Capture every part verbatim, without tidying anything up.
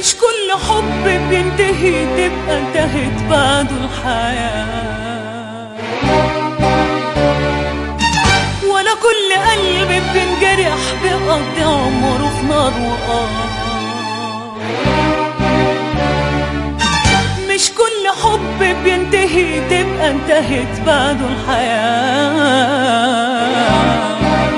مش كل حب بينتهي تبقى انتهت بعده الحياة، ولا كل قلب بينجرح بيقضي عمره في نار وقار. مش كل حب بينتهي تبقى انتهت بعده الحياة،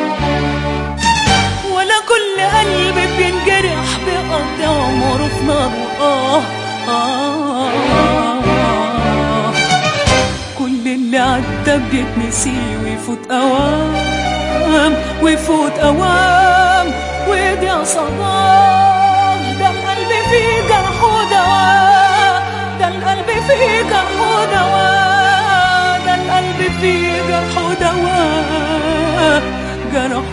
ولا كل قلب بينجرح بيقضي عمره في نار وآه آه آه. كل اللي عدى بيتنسي ويفوت أوام ويفوت أوام ويضيع صدام. ده القلب فيه جرح ودواء، ده القلب فيه جرح ودواء، ده القلب فيه جرح ودواء، جرح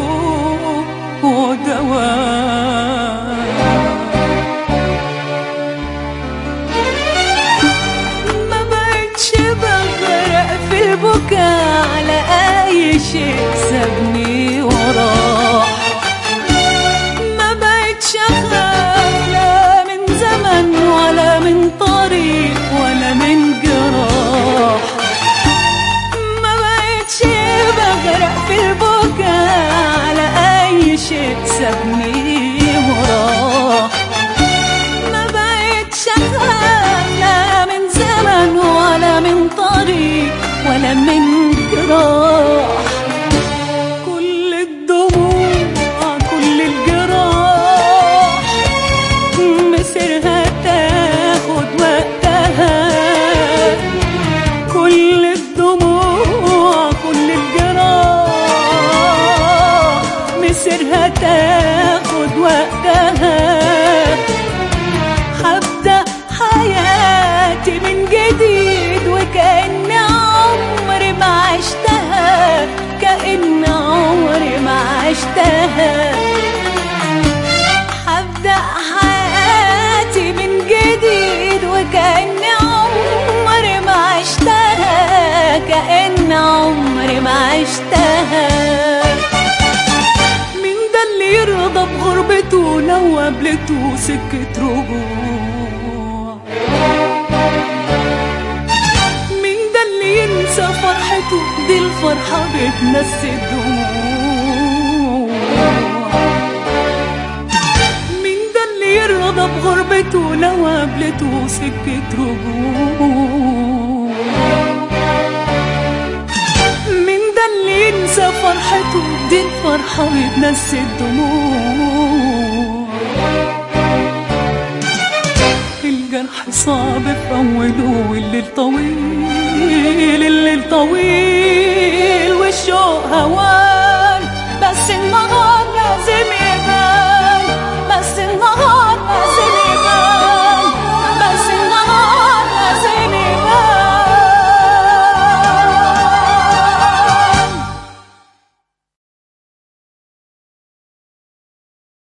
ودواء. ما بقتش بغرق في البكاء على أي شيء سابني وراه، ما بقتش أخاف لا من زمن ولا من طريق ولا من جراح. ما بقتش بغرق في البكاء على أي شيء سابني وراه، ما بقتش أخاف لا من زمن ولا من طريق ولا من جراح. كل الدموع كل الجراح مصيرها تاخد وقتها، كل الدموع كل الجراح مصيرها تاخد وقتها. هبدأ حياتي من جديد وكأن عمري ما عشتها، كأن عمري ما عشتها. هبدأ حياتي من جديد وكأن عمري ما عشتها، كأن عمري ما عشتها. مين ده اللي يرضى بغربته لو قابلته سكة رجوع؟ مين ده اللي ينسى فرحته؟ دي الفرحة بتنسي الدموع. مين ده اللي يرضى بغربته لو قابلته سكة رجوع؟ مين ده اللي ينسى فرحته؟ دي الفرحة بتنسي الدموع. الجرح صعب في أوله والليل طويل، الليل طويل والشوق هوا